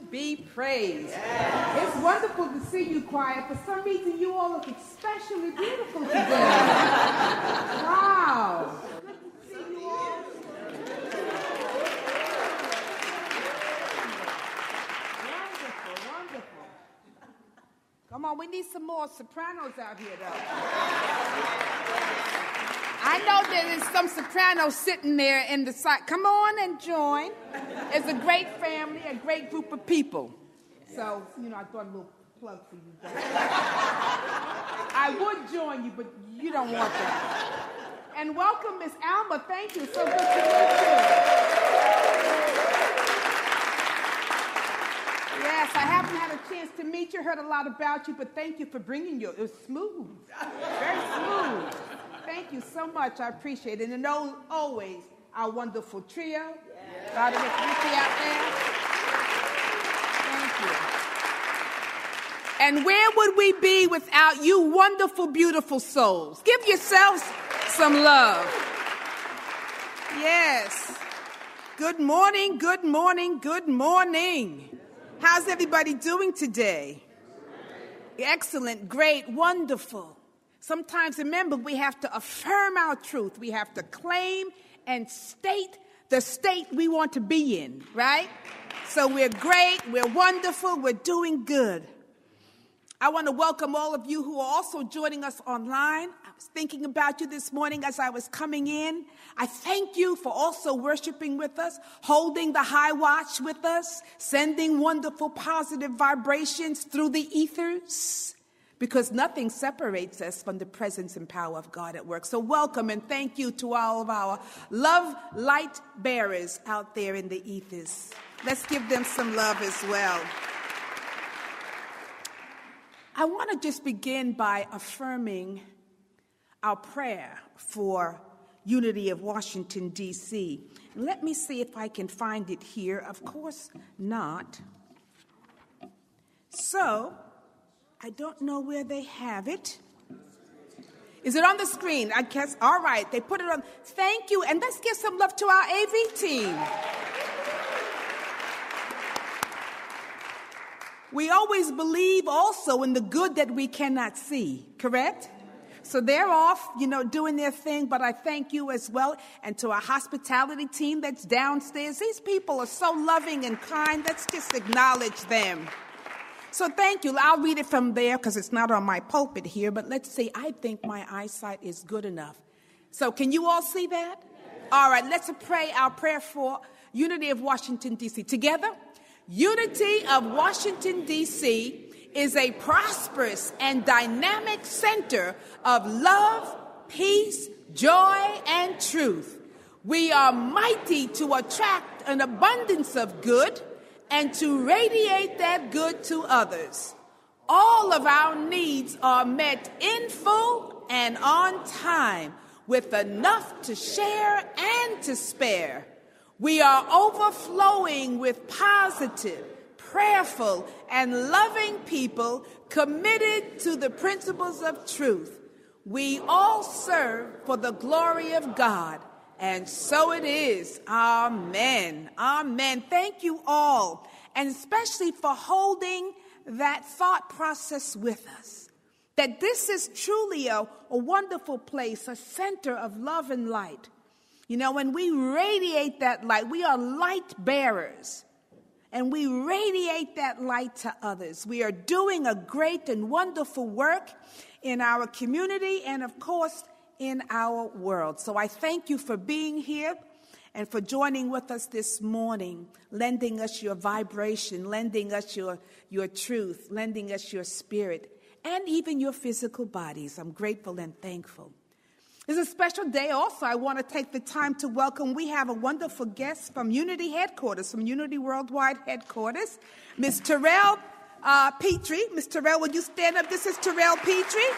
be praised. Yes. It's wonderful to see you, choir. For some reason, you all look especially beautiful today. Wow. Good to see you all. Wonderful, wonderful. Come on, we need some more sopranos out here, though. I know there is some sopranos sitting there in the side. Come on and join. It's a great family, a great group of people. So, I thought a little plug for you guys. I would join you, but you don't want that. And welcome, Miss Alma. Thank you. So good to meet you. Yes, I haven't had a chance to meet you, heard a lot about you, but thank you for bringing you. It was smooth, very smooth. Thank you so much. I appreciate it. And always, our wonderful trio. Yes. A lot of Ricky out there. Thank you. And where would we be without you wonderful, beautiful souls? Give yourselves some love. Yes. Good morning, good morning, good morning. How's everybody doing today? Excellent, great, wonderful. Sometimes, remember, we have to affirm our truth. We have to claim and state the state we want to be in, right? So we're great, we're wonderful, we're doing good. I want to welcome all of you who are also joining us online. I was thinking about you this morning as I was coming in. I thank you for also worshiping with us, holding the high watch with us, sending wonderful positive vibrations through the ethers. Because nothing separates us from the presence and power of God at work. So welcome and thank you to all of our love light bearers out there in the ethers. Let's give them some love as well. I want to just begin by affirming our prayer for Unity of Washington, D.C. Let me see if I can find it here. Of course not. So, I don't know where they have it. Is it on the screen? I guess. All right. They put it on. Thank you. And let's give some love to our AV team. We always believe also in the good that we cannot see, correct? So they're off, doing their thing, but I thank you as well. And to our hospitality team that's downstairs. These people are so loving and kind. Let's just acknowledge them. So thank you. I'll read it from there because it's not on my pulpit here, but let's see. I think my eyesight is good enough. So can you all see that? Yes. All right, let's pray our prayer for Unity of Washington, D.C. Together, Unity of Washington, D.C. is a prosperous and dynamic center of love, peace, joy, and truth. We are mighty to attract an abundance of good and to radiate that good to others. All of our needs are met in full and on time, with enough to share and to spare. We are overflowing with positive, prayerful, and loving people committed to the principles of truth. We all serve for the glory of God. And so it is. Amen. Amen. Thank you all, and especially for holding that thought process with us, that this is truly a wonderful place, a center of love and light. When we radiate that light, we are light bearers, and we radiate that light to others. We are doing a great and wonderful work in our community and, of course, in our world. So I thank you for being here and for joining with us this morning, lending us your vibration, lending us your truth, lending us your spirit, and even your physical bodies. I'm grateful and thankful. It's a special day also. I want to take the time to welcome. We have a wonderful guest from Unity Headquarters, from Unity Worldwide Headquarters, Ms. Terrell Petrie. Ms. Terrell, would you stand up? This is Terrell Petrie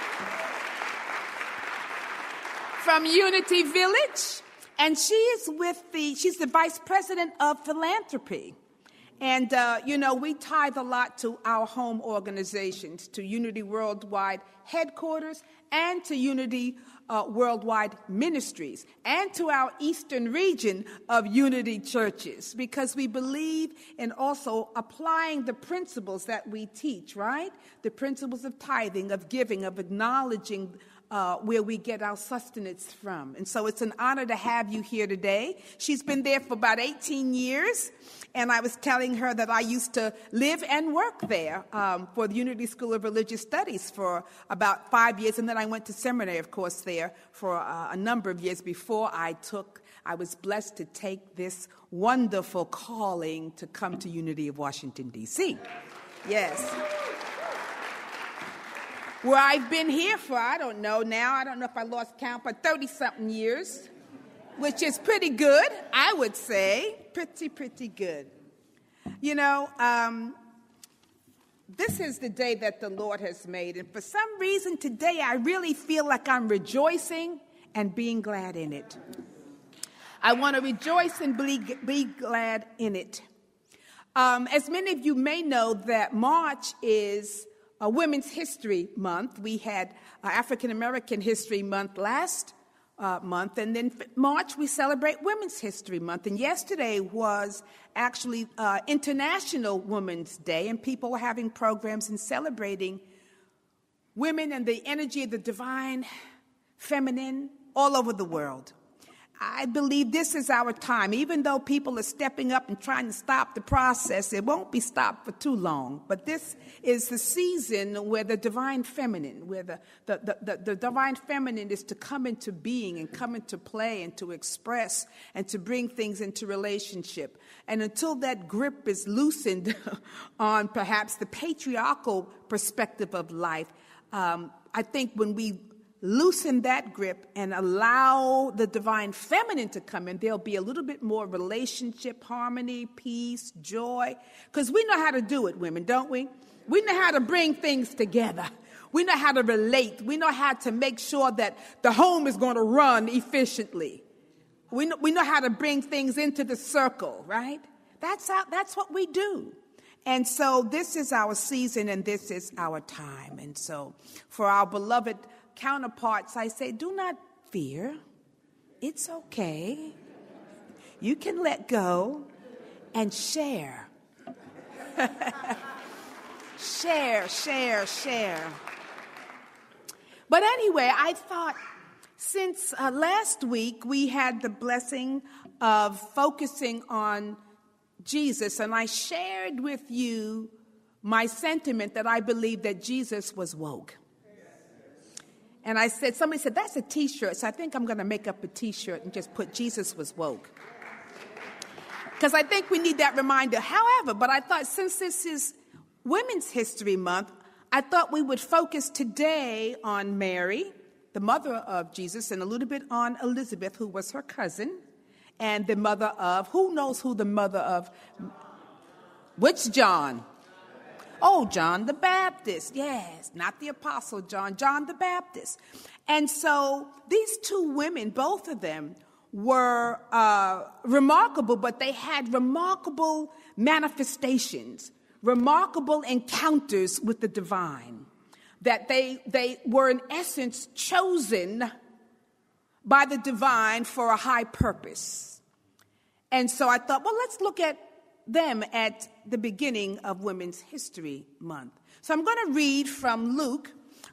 from Unity Village, and she's the Vice President of Philanthropy. And, we tithe a lot to our home organizations, to Unity Worldwide Headquarters and to Unity Worldwide Ministries and to our eastern region of Unity Churches, because we believe in also applying the principles that we teach, right? The principles of tithing, of giving, of acknowledging where we get our sustenance from. And so it's an honor to have you here today. She's been there for about 18 years, and I was telling her that I used to live and work there for the Unity School of Religious Studies for about 5 years, and then I went to seminary, of course, there for a number of years before I was blessed to take this wonderful calling to come to Unity of Washington, D.C. Yes. Where I've been here for, I don't know if I lost count, but 30-something years, which is pretty good, I would say. Pretty good. You know, this is the day that the Lord has made, and for some reason today I really feel like I'm rejoicing and being glad in it. I want to rejoice and be glad in it. As many of you may know, that March is Women's History Month. We had African American History Month last month, and then March we celebrate Women's History Month. And yesterday was actually International Women's Day, and people were having programs and celebrating women and the energy of the divine feminine all over the world. I believe this is our time. Even though people are stepping up and trying to stop the process, it won't be stopped for too long. But this is the season where the divine feminine, where the divine feminine is to come into being and come into play and to express and to bring things into relationship. And until that grip is loosened on perhaps the patriarchal perspective of life, I think when we loosen that grip and allow the divine feminine to come in, there'll be a little bit more relationship, harmony, peace, joy. Because we know how to do it, women, don't we? We know how to bring things together. We know how to relate. We know how to make sure that the home is going to run efficiently. We know how to bring things into the circle, right? That's what we do. And so this is our season and this is our time. And so for our beloved counterparts, I say, do not fear. It's okay. You can let go and share. Share. But anyway, I thought since last week we had the blessing of focusing on Jesus, and I shared with you my sentiment that I believe that Jesus was woke. And somebody said, that's a T-shirt, so I think I'm going to make up a T-shirt and just put Jesus was woke. Because I think we need that reminder. However, but I thought since this is Women's History Month, I thought we would focus today on Mary, the mother of Jesus, and a little bit on Elizabeth, who was her cousin, and the mother of, who knows who the mother of, which John? Oh, John the Baptist, yes, not the Apostle John, John the Baptist. And so these two women, both of them, were remarkable, but they had remarkable manifestations, remarkable encounters with the divine, that they were in essence chosen by the divine for a high purpose. And so I thought, well, let's look at them at the beginning of Women's History Month. So I'm going to read from Luke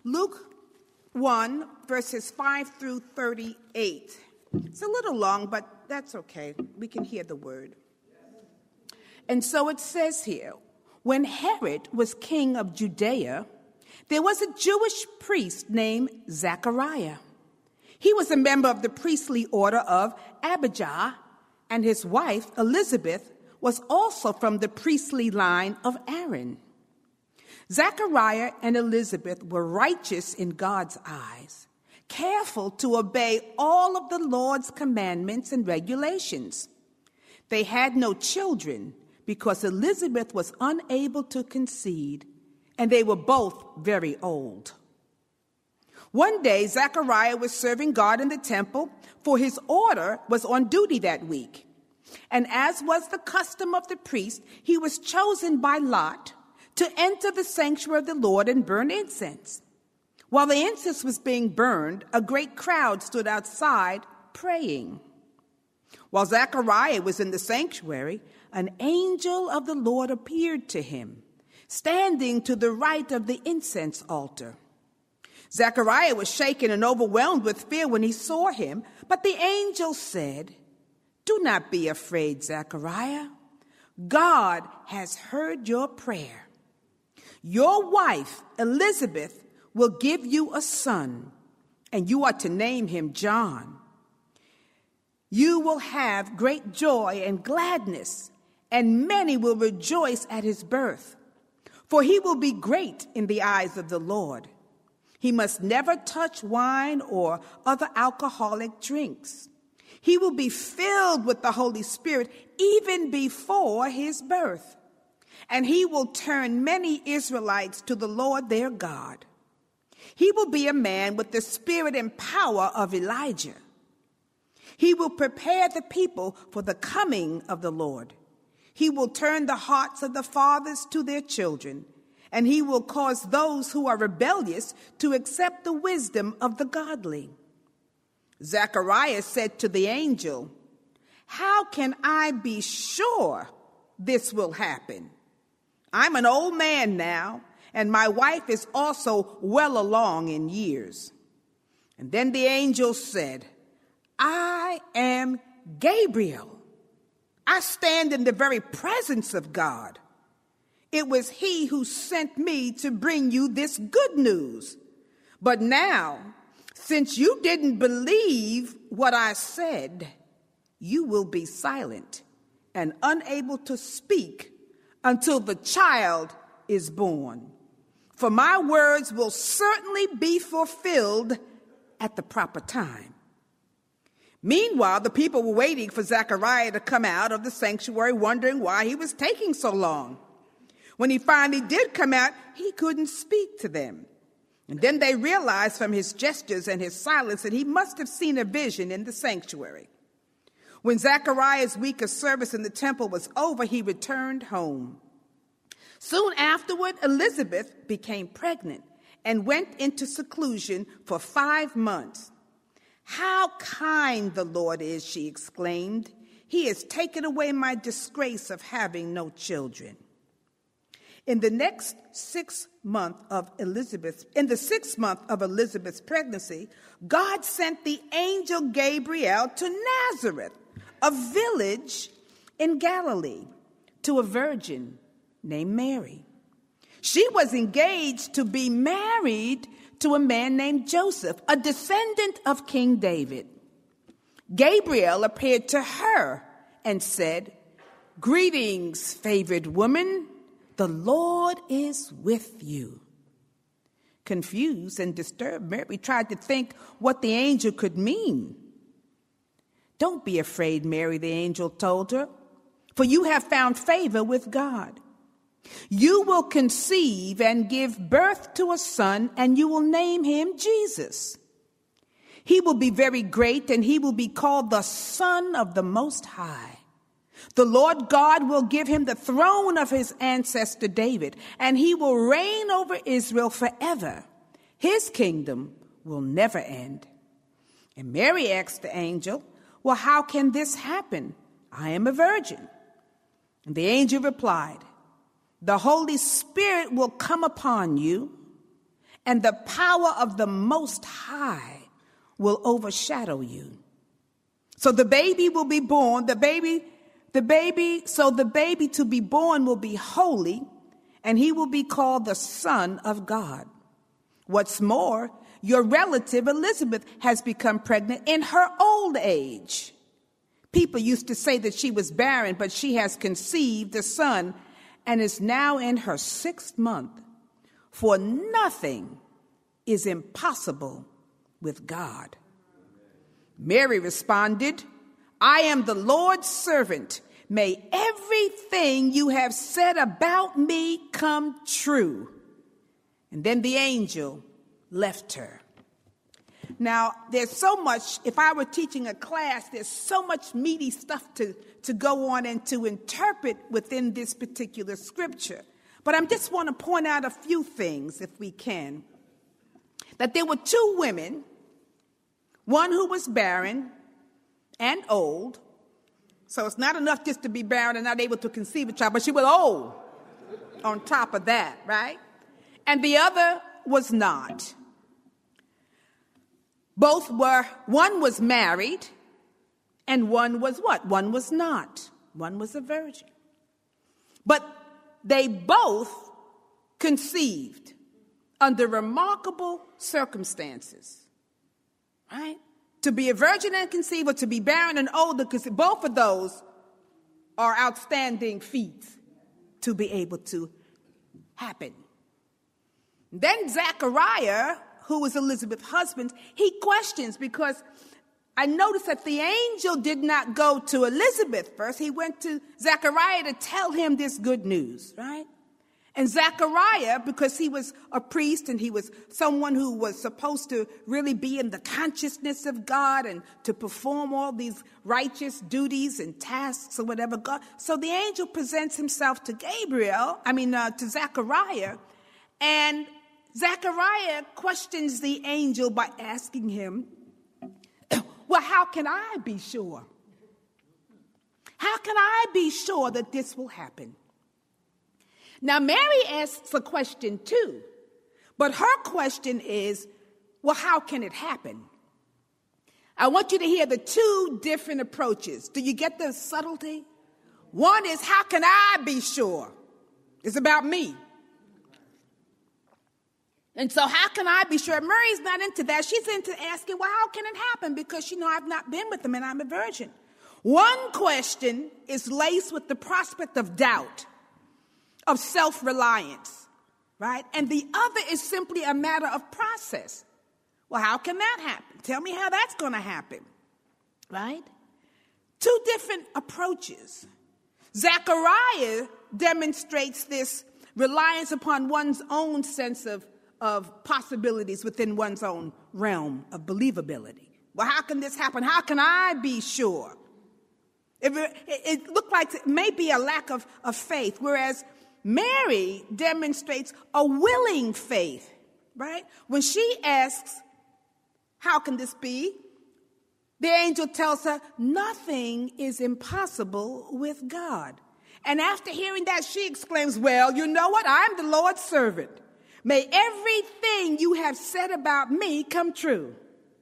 1, verses 5 through 38. It's a little long, but that's okay. We can hear the word. And so it says here, when Herod was king of Judea, there was a Jewish priest named Zechariah. He was a member of the priestly order of Abijah, and his wife, Elizabeth, was also from the priestly line of Aaron. Zechariah and Elizabeth were righteous in God's eyes, careful to obey all of the Lord's commandments and regulations. They had no children because Elizabeth was unable to conceive, and they were both very old. One day, Zechariah was serving God in the temple, for his order was on duty that week. And as was the custom of the priest, he was chosen by lot to enter the sanctuary of the Lord and burn incense. While the incense was being burned, a great crowd stood outside praying. While Zechariah was in the sanctuary, an angel of the Lord appeared to him, standing to the right of the incense altar. Zechariah was shaken and overwhelmed with fear when he saw him, but the angel said, "Do not be afraid, Zechariah. God has heard your prayer. Your wife, Elizabeth, will give you a son, and you are to name him John. You will have great joy and gladness, and many will rejoice at his birth, for he will be great in the eyes of the Lord. He must never touch wine or other alcoholic drinks. He will be filled with the Holy Spirit even before his birth, and he will turn many Israelites to the Lord their God. He will be a man with the spirit and power of Elijah. He will prepare the people for the coming of the Lord. He will turn the hearts of the fathers to their children, and he will cause those who are rebellious to accept the wisdom of the godly." Zechariah said to the angel, "How can I be sure this will happen? I'm an old man now, and my wife is also well along in years." And then the angel said, "I am Gabriel. I stand in the very presence of God. It was he who sent me to bring you this good news. But now, since you didn't believe what I said, you will be silent and unable to speak until the child is born. For my words will certainly be fulfilled at the proper time." Meanwhile, the people were waiting for Zechariah to come out of the sanctuary, wondering why he was taking so long. When he finally did come out, he couldn't speak to them. And then they realized from his gestures and his silence that he must have seen a vision in the sanctuary. When Zechariah's week of service in the temple was over, he returned home. Soon afterward, Elizabeth became pregnant and went into seclusion for 5 months. "How kind the Lord is," she exclaimed. "He has taken away my disgrace of having no children." In the 6th month of Elizabeth's pregnancy, God sent the angel Gabriel to Nazareth, a village in Galilee, to a virgin named Mary. She was engaged to be married to a man named Joseph, a descendant of King David. Gabriel appeared to her and said, "Greetings, favored woman. The Lord is with you." Confused and disturbed, Mary tried to think what the angel could mean. "Don't be afraid, Mary," the angel told her, "for you have found favor with God. You will conceive and give birth to a son, and you will name him Jesus. He will be very great, and he will be called the Son of the Most High. The Lord God will give him the throne of his ancestor David, and he will reign over Israel forever. His kingdom will never end." And Mary asked the angel, "Well, how can this happen? I am a virgin." And the angel replied, "The Holy Spirit will come upon you, and the power of the Most High will overshadow you. So the baby will be born, the baby to be born will be holy, and he will be called the Son of God. What's more, your relative Elizabeth has become pregnant in her old age. People used to say that she was barren, but she has conceived a son and is now in her 6th month. For nothing is impossible with God." Mary responded, "I am the Lord's servant. May everything you have said about me come true." And then the angel left her. Now, there's so much, if I were teaching a class, there's so much meaty stuff to go on and to interpret within this particular scripture. But I just want to point out a few things, if we can. that there were two women, one who was barren and old. So it's not enough just to be barren and not able to conceive a child, but she was old on top of that, right? And the other was not. One was married, and one was what? One was not. One was a virgin. But they both conceived under remarkable circumstances, right? To be a virgin and conceive, or to be barren and old to conceive, both of those are outstanding feats to be able to happen. Then Zechariah, who was Elizabeth's husband, he questions, because I noticed that the angel did not go to Elizabeth first. He went to Zechariah to tell him this good news, right? And Zechariah, because he was a priest and he was someone who was supposed to really be in the consciousness of God and to perform all these righteous duties and tasks or whatever God. So the angel presents himself to to Zechariah, and Zechariah questions the angel by asking him, well, how can I be sure? How can I be sure that this will happen? Now, Mary asks a question too, but her question is, well, how can it happen? I want you to hear the two different approaches. Do you get the subtlety? One is, how can I be sure? It's about me. And so how can I be sure? Mary's not into that. She's into asking, well, how can it happen? Because, I've not been with him and I'm a virgin. One question is laced with the prospect of doubt, of self-reliance, right? And the other is simply a matter of process. Well, how can that happen? Tell me how that's going to happen, right? Two different approaches. Zechariah demonstrates this reliance upon one's own sense of possibilities within one's own realm of believability. Well, how can this happen? How can I be sure? It looked like it may be a lack of faith, whereas Mary demonstrates a willing faith, right? When she asks, how can this be? The angel tells her, nothing is impossible with God. And after hearing that, she exclaims, well, you know what? I'm the Lord's servant. May everything you have said about me come true.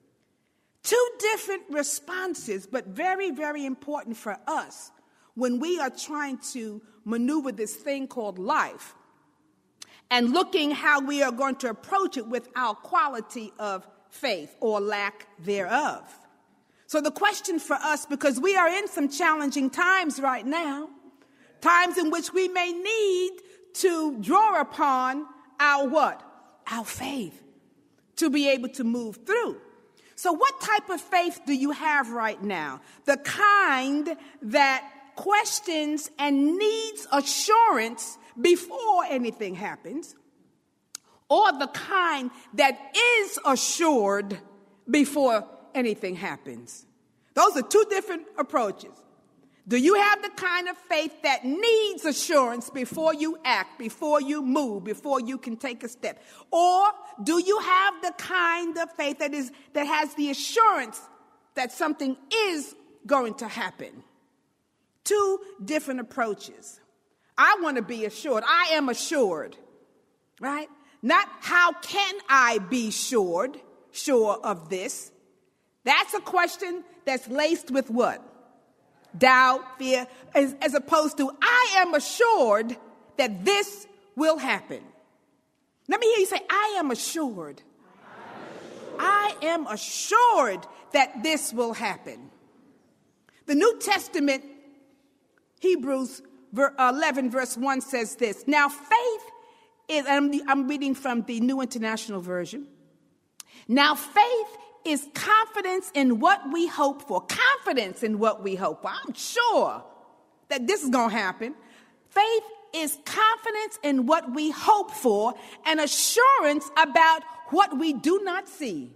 Two different responses, but very, very important for us when we are trying to maneuver this thing called life and looking how we are going to approach it with our quality of faith or lack thereof. So the question for us, because we are in some challenging times right now, times in which we may need to draw upon our what? Our faith to be able to move through. So what type of faith do you have right now? The kind that questions and needs assurance before anything happens, or the kind that is assured before anything happens? Those are two different approaches. Do you have the kind of faith that needs assurance before you act, before you move, before you can take a step? Or do you have the kind of faith that has the assurance that something is going to happen? Two different approaches. I want to be assured. I am assured, right? Not how can I be sure of this? That's a question that's laced with what? Doubt, fear, as opposed to I am assured that this will happen. Let me hear you say, I am assured. I am assured that this will happen. The New Testament, Hebrews 11 verse 1 says this. Now faith is, I'm reading from the New International Version. Now faith is confidence in what we hope for. Confidence in what we hope for. I'm sure that this is going to happen. Faith is confidence in what we hope for and assurance about what we do not see.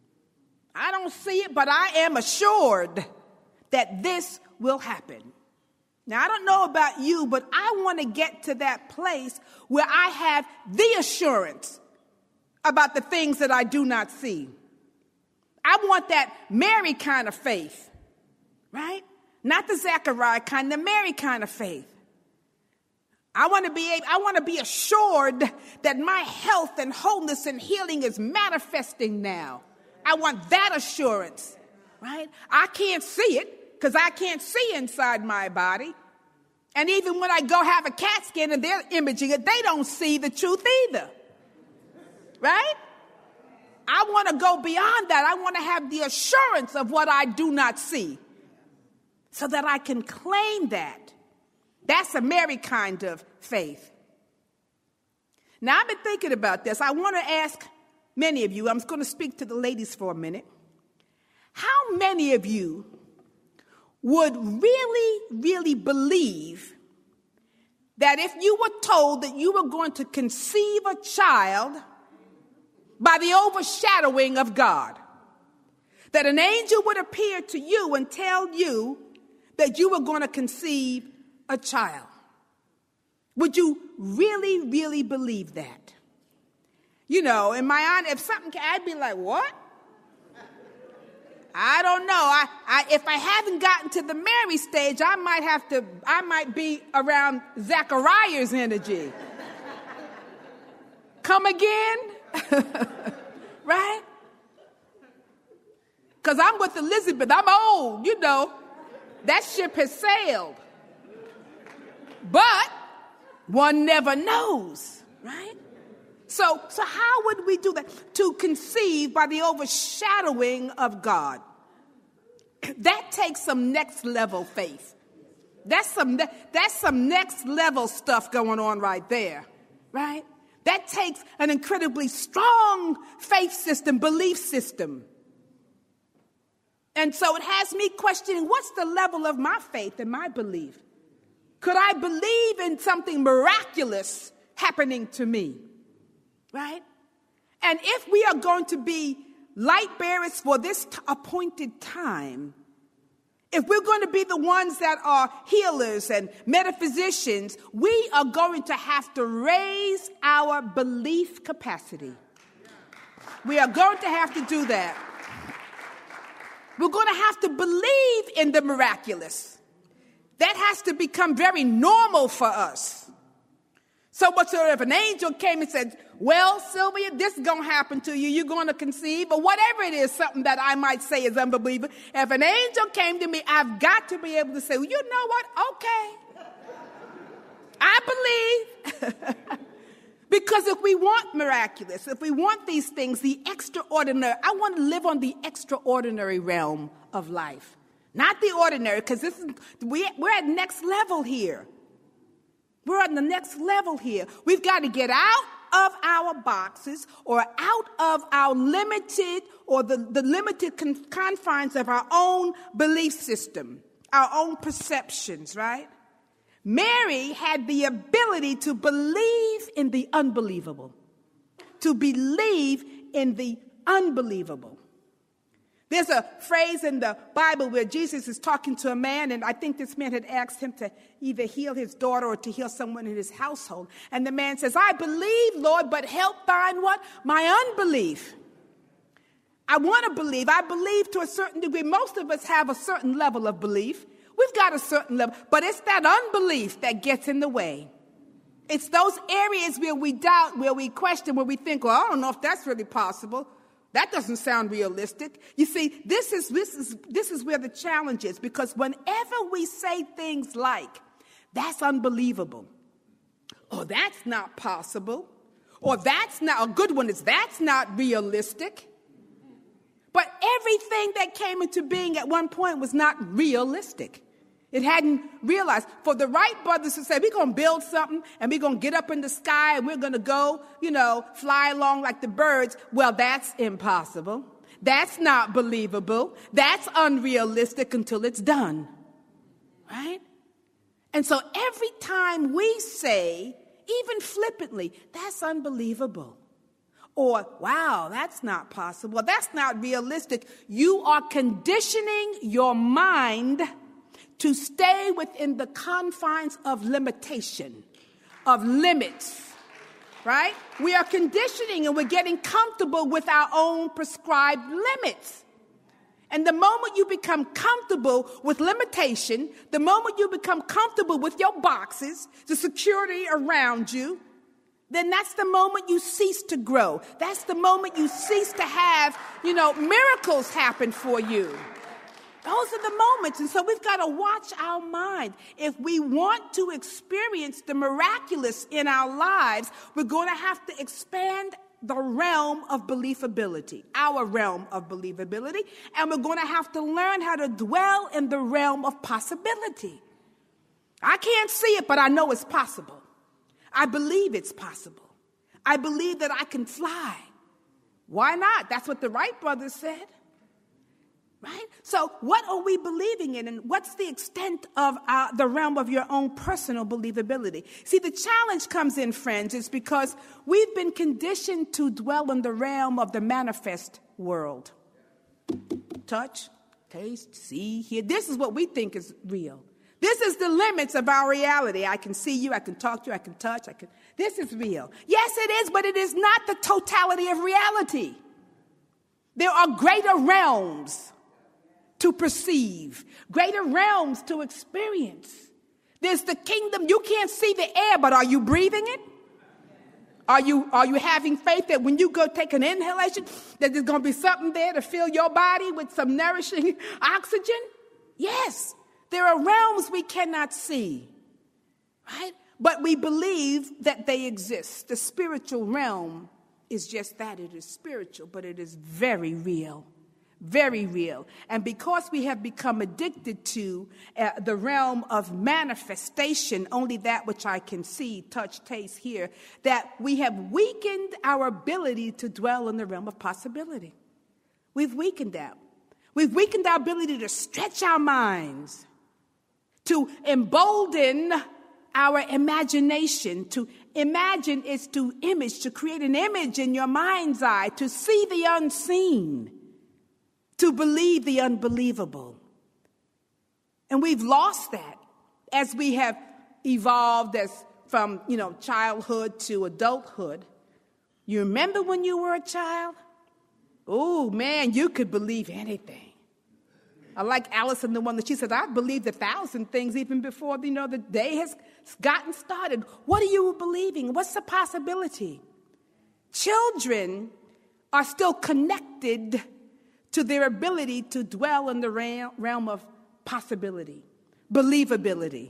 I don't see it, but I am assured that this will happen. Now, I don't know about you, but I want to get to that place where I have the assurance about the things that I do not see. I want that Mary kind of faith, right? Not the Zechariah kind, the Mary kind of faith. I want to be assured that my health and wholeness and healing is manifesting now. I want that assurance, right? I can't see it because I can't see inside my body. And even when I go have a CAT scan and they're imaging it, they don't see the truth either, right? I want to go beyond that. I want to have the assurance of what I do not see so that I can claim that. That's a Mary kind of faith. Now, I've been thinking about this. I want to ask many of you, I'm going to speak to the ladies for a minute. How many of you would really, really believe that if you were told that you were going to conceive a child by the overshadowing of God, that an angel would appear to you and tell you that you were going to conceive a child? Would you really, really believe that? You know, in my honor, if something, I'd be like, what? I don't know. If I haven't gotten to the Mary stage, I might be around Zechariah's energy. Come again? Right? Because I'm with Elizabeth. I'm old, you know. That ship has sailed. But one never knows, right? So how would we do that? To conceive by the overshadowing of God. That takes some next level faith. That's some next level stuff going on right there, right? That takes an incredibly strong faith system, belief system. And so it has me questioning, what's the level of my faith and my belief? Could I believe in something miraculous happening to me? Right? And if we are going to be light bearers for this appointed time, if we're going to be the ones that are healers and metaphysicians, we are going to have to raise our belief capacity. We are going to have to do that. We're going to have to believe in the miraculous. That has to become very normal for us. So if an angel came and said, well, Sylvia, this is going to happen to you. You're going to conceive, or whatever it is, something that I might say is unbelievable. If an angel came to me, I've got to be able to say, well, you know what? Okay. I believe. Because if we want miraculous, if we want these things, the extraordinary, I want to live on the extraordinary realm of life. Not the ordinary, because we're at next level here. We're on the next level here. We've got to get out of our boxes or out of our limited or the limited confines of our own belief system, our own perceptions, right? Mary had the ability to believe in the unbelievable, to believe in the unbelievable. There's a phrase in the Bible where Jesus is talking to a man, and I think this man had asked him to either heal his daughter or to heal someone in his household. And the man says, I believe, Lord, but help thine what? My unbelief. I want to believe. I believe to a certain degree. Most of us have a certain level of belief. We've got a certain level, but it's that unbelief that gets in the way. It's those areas where we doubt, where we question, where we think, well, I don't know if that's really possible. That doesn't sound realistic. You see, this is where the challenge is, because whenever we say things like, that's unbelievable, or that's not possible, or that's not, a good one is, that's not realistic. But everything that came into being at one point was not realistic. It hadn't realized. For the Wright brothers to say, we're going to build something and we're going to get up in the sky and we're going to go, fly along like the birds. Well, that's impossible. That's not believable. That's unrealistic until it's done. Right? And so every time we say, even flippantly, that's unbelievable, or, wow, that's not possible, that's not realistic, you are conditioning your mind to stay within the confines of limitation, of limits, right? We are conditioning and we're getting comfortable with our own prescribed limits. And the moment you become comfortable with limitation, the moment you become comfortable with your boxes, the security around you, then that's the moment you cease to grow. That's the moment you cease to have, miracles happen for you. Those are the moments. And so we've got to watch our mind. If we want to experience the miraculous in our lives, we're going to have to expand the realm of believability, our realm of believability, and we're going to have to learn how to dwell in the realm of possibility. I can't see it, but I know it's possible. I believe it's possible. I believe that I can fly. Why not? That's what the Wright brothers said. Right? So what are we believing in, and what's the extent of the realm of your own personal believability? See, the challenge comes in, friends, is because we've been conditioned to dwell in the realm of the manifest world. Touch, taste, see, hear. This is what we think is real. This is the limits of our reality. I can see you, I can talk to you, I can touch, this is real. Yes, it is, but it is not the totality of reality. There are greater realms to perceive, greater realms to experience. There's the kingdom. You can't see the air, but are you breathing it? Are you having faith that when you go take an inhalation, that there's going to be something there to fill your body with some nourishing oxygen? Yes. There are realms we cannot see, right? But we believe that they exist. The spiritual realm is just that. It is spiritual, but it is very real. Very real. And because we have become addicted to the realm of manifestation, only that which I can see, touch, taste, hear, that we have weakened our ability to dwell in the realm of possibility. We've weakened that. We've weakened our ability to stretch our minds, to embolden our imagination. To imagine is to image, to create an image in your mind's eye, to see the unseen, to believe the unbelievable. And we've lost that as we have evolved from childhood to adulthood. You remember when you were a child? Oh, man, you could believe anything. I like Allison, the one that she said, I believed 1,000 things even before, the day has gotten started. What are you believing? What's the possibility? Children are still connected to their ability to dwell in the realm of possibility, believability.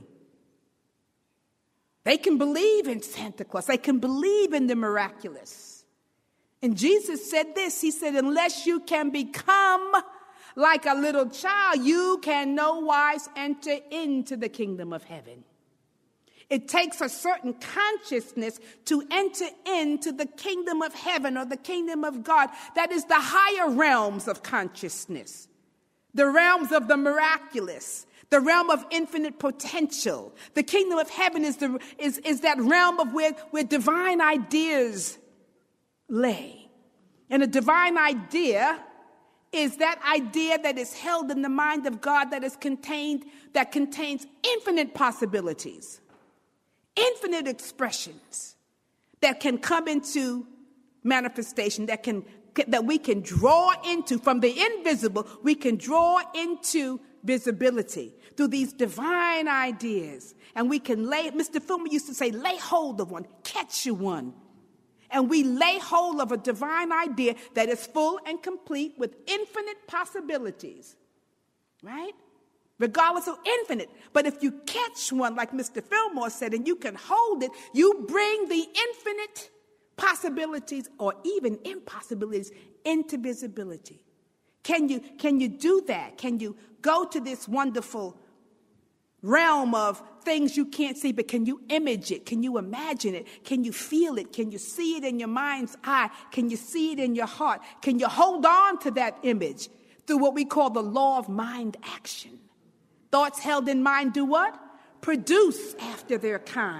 They can believe in Santa Claus. They can believe in the miraculous. And Jesus said this. He said, unless you can become like a little child, you can no wise enter into the kingdom of heaven. It takes a certain consciousness to enter into the kingdom of heaven or the kingdom of God. That is the higher realms of consciousness, the realms of the miraculous, the realm of infinite potential. The kingdom of heaven is that realm of where divine ideas lay. And a divine idea is that idea that is held in the mind of God that contains infinite possibilities. Infinite expressions that can come into manifestation, that we can draw into from the invisible. We can draw into visibility through these divine ideas, and we can Mr. Filmer used to say, lay hold of one, catch you one, and we lay hold of a divine idea that is full and complete with infinite possibilities, right? Regardless of infinite. But if you catch one, like Mr. Fillmore said, and you can hold it, you bring the infinite possibilities or even impossibilities into visibility. Can you do that? Can you go to this wonderful realm of things you can't see, but can you image it? Can you imagine it? Can you feel it? Can you see it in your mind's eye? Can you see it in your heart? Can you hold on to that image through what we call the law of mind action? Thoughts held in mind do what? Produce after their kind.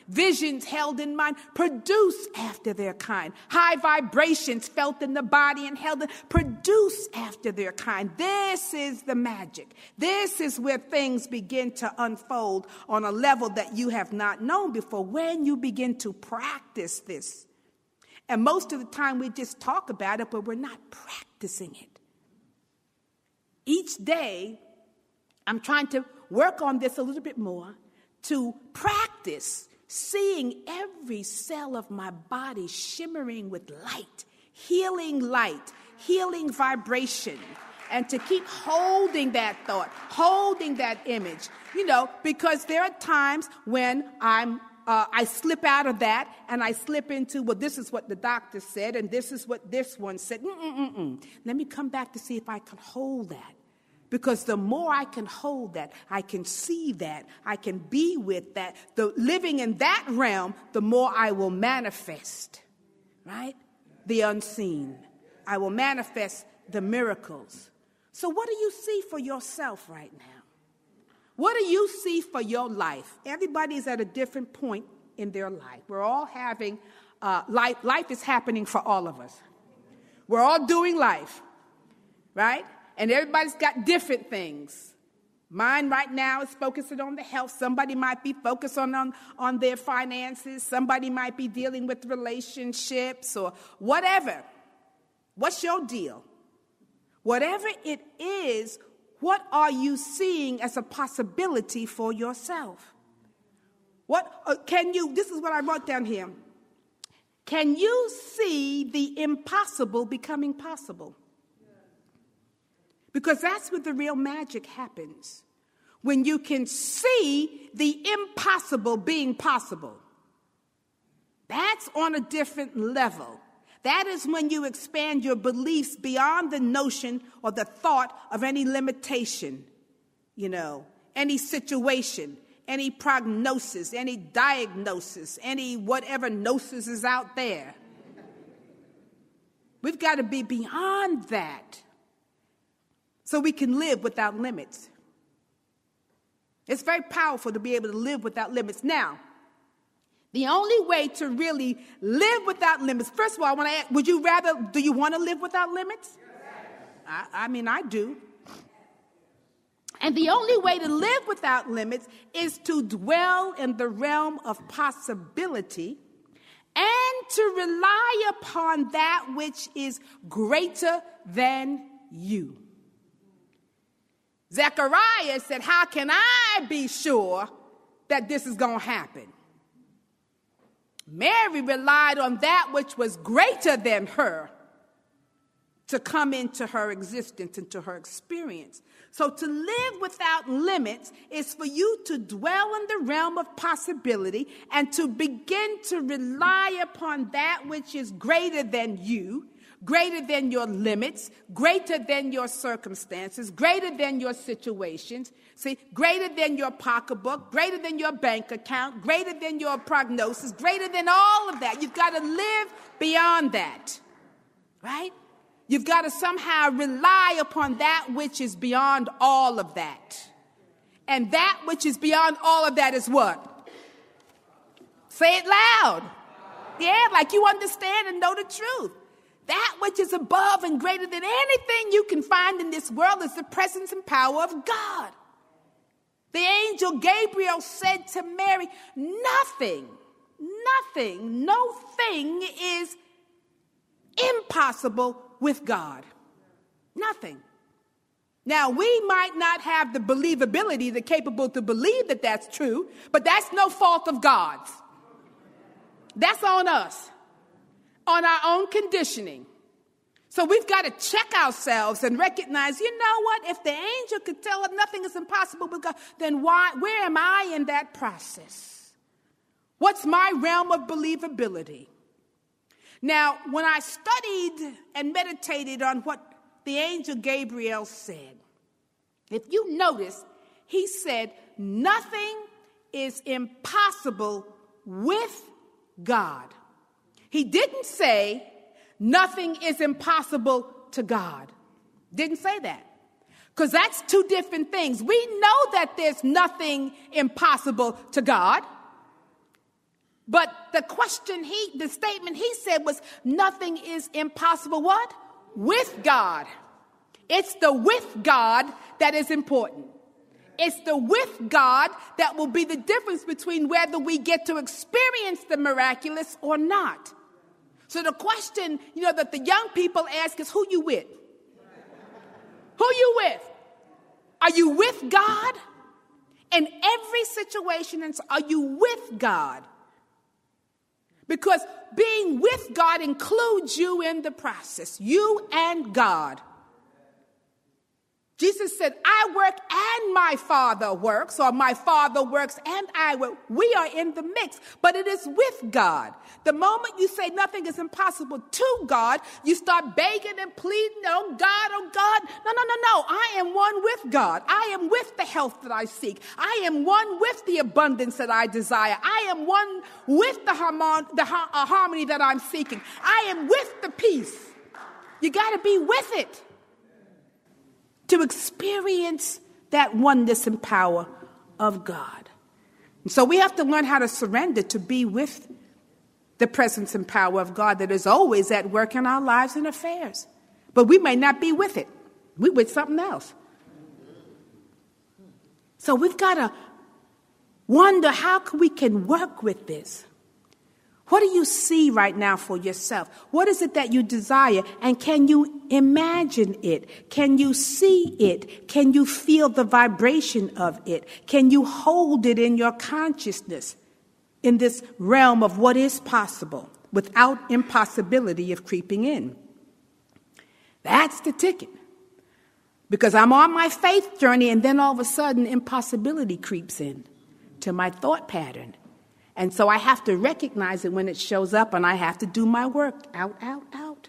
visions held in mind, produce after their kind. High vibrations felt in the body and held in, produce after their kind. This is the magic. This is where things begin to unfold on a level that you have not known before when you begin to practice this. And most of the time we just talk about it, but we're not practicing it. Each day, I'm trying to work on this a little bit more to practice seeing every cell of my body shimmering with light, healing vibration, and to keep holding that thought, holding that image, because there are times when I slip out of that and I slip into, well, this is what the doctor said and this is what this one said. Let me come back to see if I can hold that. Because the more I can hold that, I can see that, I can be with that, the living in that realm, the more I will manifest, right? The unseen. I will manifest the miracles. So what do you see for yourself right now? What do you see for your life? Everybody's at a different point in their life. We're all having life. Life is happening for all of us. We're all doing life, right? And everybody's got different things. Mine right now is focusing on the health. Somebody might be focused on their finances. Somebody might be dealing with relationships or whatever. What's your deal? Whatever it is, what are you seeing as a possibility for yourself? This is what I wrote down here. Can you see the impossible becoming possible? Because that's where the real magic happens. When you can see the impossible being possible. That's on a different level. That is when you expand your beliefs beyond the notion or the thought of any limitation, any situation, any prognosis, any diagnosis, any whatever gnosis is out there. We've got to be beyond that so we can live without limits. It's very powerful to be able to live without limits. Now, the only way to really live without limits, first of all, I want to ask, do you want to live without limits? Yes. I do. And the only way to live without limits is to dwell in the realm of possibility and to rely upon that which is greater than you. Zechariah said, how can I be sure that this is going to happen? Mary relied on that which was greater than her to come into her existence, into her experience. So to live without limits is for you to dwell in the realm of possibility and to begin to rely upon that which is greater than you, greater than your limits, greater than your circumstances, greater than your situations, greater than your pocketbook, greater than your bank account, greater than your prognosis, greater than all of that. You've got to live beyond that, right? You've got to somehow rely upon that which is beyond all of that. And that which is beyond all of that is what? Say it loud. Yeah, like you understand and know the truth. That which is above and greater than anything you can find in this world is the presence and power of God. The angel Gabriel said to Mary, no thing is impossible with God. Nothing. Now, we might not have the believability, the capable to believe that that's true, but that's no fault of God's. That's on us. On our own conditioning. So we've got to check ourselves and recognize, you know what? If the angel could tell us nothing is impossible with God, then where am I in that process? What's my realm of believability? Now, when I studied and meditated on what the angel Gabriel said, if you notice, he said, nothing is impossible with God. He didn't say nothing is impossible to God. Didn't say that. Because that's two different things. We know that there's nothing impossible to God. But the statement he said was, nothing is impossible, what? With God. It's the with God that is important. It's the with God that will be the difference between whether we get to experience the miraculous or not. So the question, that the young people ask is, who you with? Who you with? Are you with God? In every situation, are you with God? Because being with God includes you in the process, you and God. Jesus said, I work and my Father works, or my Father works and I work. We are in the mix, but it is with God. The moment you say nothing is impossible to God, you start begging and pleading, oh God, oh God. No. I am one with God. I am with the health that I seek. I am one with the abundance that I desire. I am one with the harmony that I'm seeking. I am with the peace. You got to be with it to experience that oneness and power of God. And so we have to learn how to surrender to be with the presence and power of God that is always at work in our lives and affairs. But we may not be with it. We're with something else. So we've got to wonder how we can work with this. What do you see right now for yourself? What is it that you desire? And can you imagine it? Can you see it? Can you feel the vibration of it? Can you hold it in your consciousness in this realm of what is possible without impossibility of creeping in? That's the ticket. Because I'm on my faith journey and then all of a sudden impossibility creeps in to my thought pattern. And so I have to recognize it when it shows up, and I have to do my work. Out.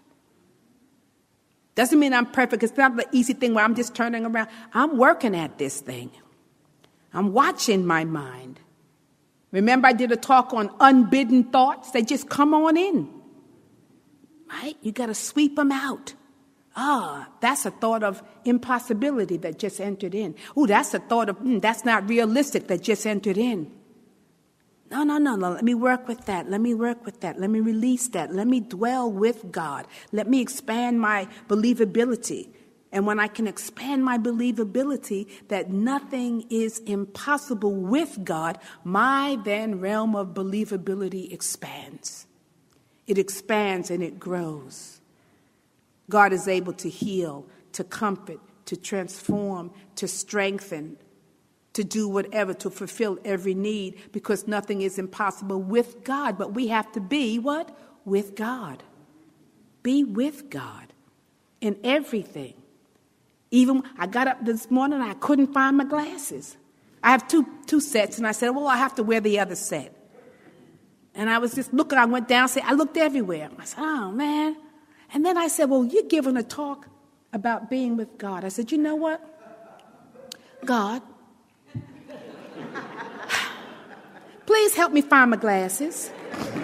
Doesn't mean I'm perfect. It's not the easy thing where I'm just turning around. I'm working at this thing. I'm watching my mind. Remember I did a talk on unbidden thoughts? They just come on in. Right? You got to sweep them out. That's a thought of impossibility that just entered in. That's a thought of, that's not realistic that just entered in. No. Let me work with that. Let me release that. Let me dwell with God. Let me expand my believability. And when I can expand my believability that nothing is impossible with God, my then realm of believability expands. It expands and it grows. God is able to heal, to comfort, to transform, to strengthen, to do whatever, to fulfill every need, because nothing is impossible with God. But we have to be what? With God. Be with God in everything. Even I got up this morning, I couldn't find my glasses. I have two sets, and I said, I have to wear the other set. And I was just looking, I went down, I looked everywhere. I said, oh, man. And then I said, you're giving a talk about being with God. I said, you know what? God, please help me find my glasses.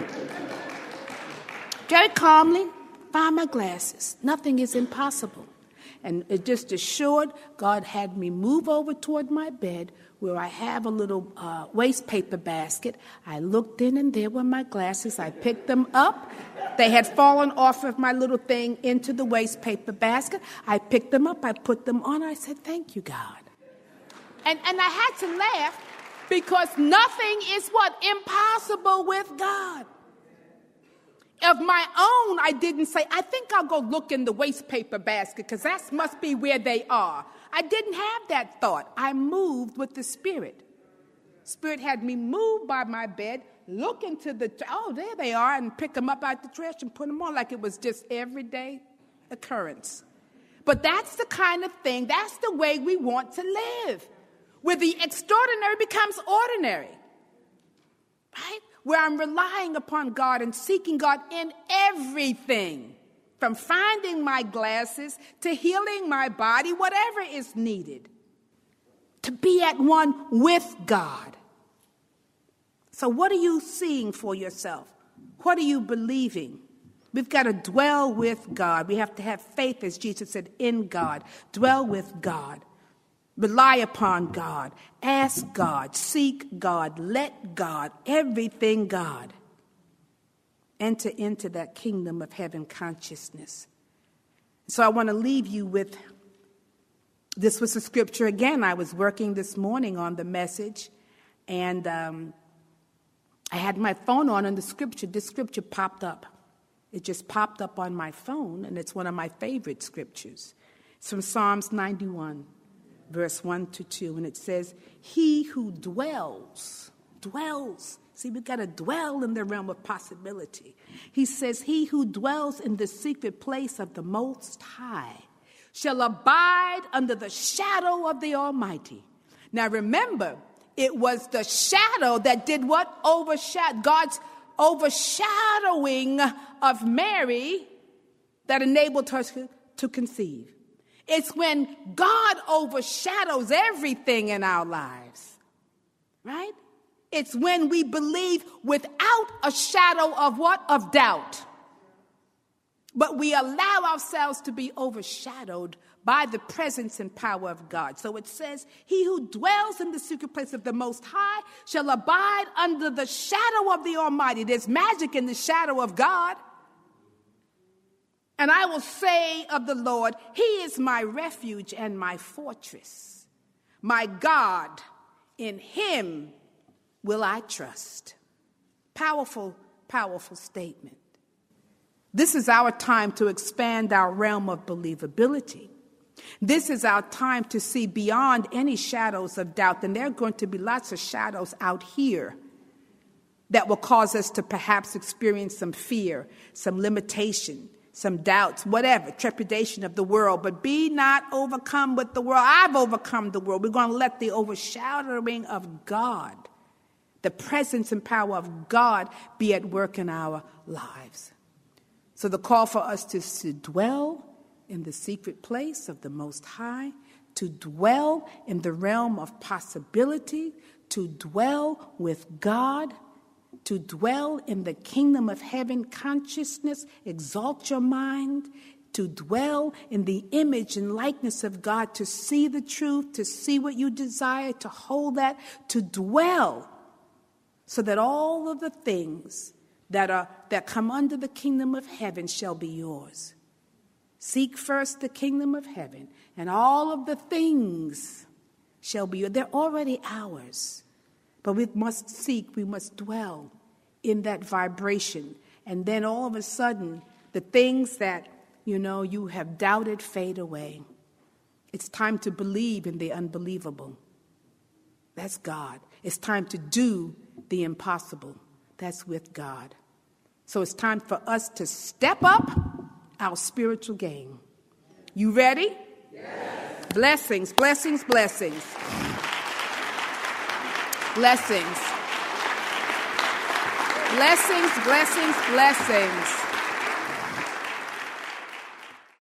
Very calmly, find my glasses. Nothing is impossible. And it just assured, God had me move over toward my bed where I have a little waste paper basket. I looked in and there were my glasses. I picked them up. They had fallen off of my little thing into the waste paper basket. I picked them up. I put them on. I said, thank you, God. And I had to laugh because nothing is impossible with God. Of my own, I didn't say, I think I'll go look in the waste paper basket because that must be where they are. I didn't have that thought. I moved with the Spirit. Spirit had me move by my bed, look into there they are, and pick them up out the trash and put them on like it was just everyday occurrence. But that's the kind of thing, that's the way we want to live, where the extraordinary becomes ordinary, right? Where I'm relying upon God and seeking God in everything, from finding my glasses to healing my body, whatever is needed, to be at one with God. So what are you seeing for yourself? What are you believing? We've got to dwell with God. We have to have faith, as Jesus said, in God. Dwell with God. Rely upon God. Ask God. Seek God. Let God. Everything God. enter into that kingdom of heaven consciousness. So I want to leave you with, this was a scripture. Again, I was working this morning on the message, and I had my phone on, and this scripture popped up. It just popped up on my phone, and it's one of my favorite scriptures. It's from Psalms 91, verse 1 to 2, and it says, he who dwells. See, we've got to dwell in the realm of possibility. He says, he who dwells in the secret place of the Most High shall abide under the shadow of the Almighty. Now remember, it was the shadow that did what? God's overshadowing of Mary that enabled her to conceive. It's when God overshadows everything in our lives, right? It's when we believe without a shadow of what? Of doubt. But we allow ourselves to be overshadowed by the presence and power of God. So it says, he who dwells in the secret place of the Most High shall abide under the shadow of the Almighty. There's magic in the shadow of God. And I will say of the Lord, he is my refuge and my fortress. My God, in him will I trust. Powerful, powerful statement. This is our time to expand our realm of believability. This is our time to see beyond any shadows of doubt. And there are going to be lots of shadows out here that will cause us to perhaps experience some fear, some limitation, some doubts, whatever, trepidation of the world. But be not overcome with the world. I've overcome the world. We're going to let the overshadowing of God, the presence and power of God, be at work in our lives. So the call for us is to dwell in the secret place of the Most High, to dwell in the realm of possibility, to dwell with God, to dwell in the kingdom of heaven consciousness, exalt your mind, to dwell in the image and likeness of God, to see the truth, to see what you desire, to hold that, to dwell, so that all of the things that come under the kingdom of heaven shall be yours. Seek first the kingdom of heaven, and all of the things shall be yours. They're already ours. But we must seek, we must dwell in that vibration. And then all of a sudden, the things that, you have doubted fade away. It's time to believe in the unbelievable. That's God. It's time to do the impossible. That's with God. So it's time for us to step up our spiritual game. You ready? Yes. Blessings, blessings, blessings. Blessings. Blessings, blessings, blessings.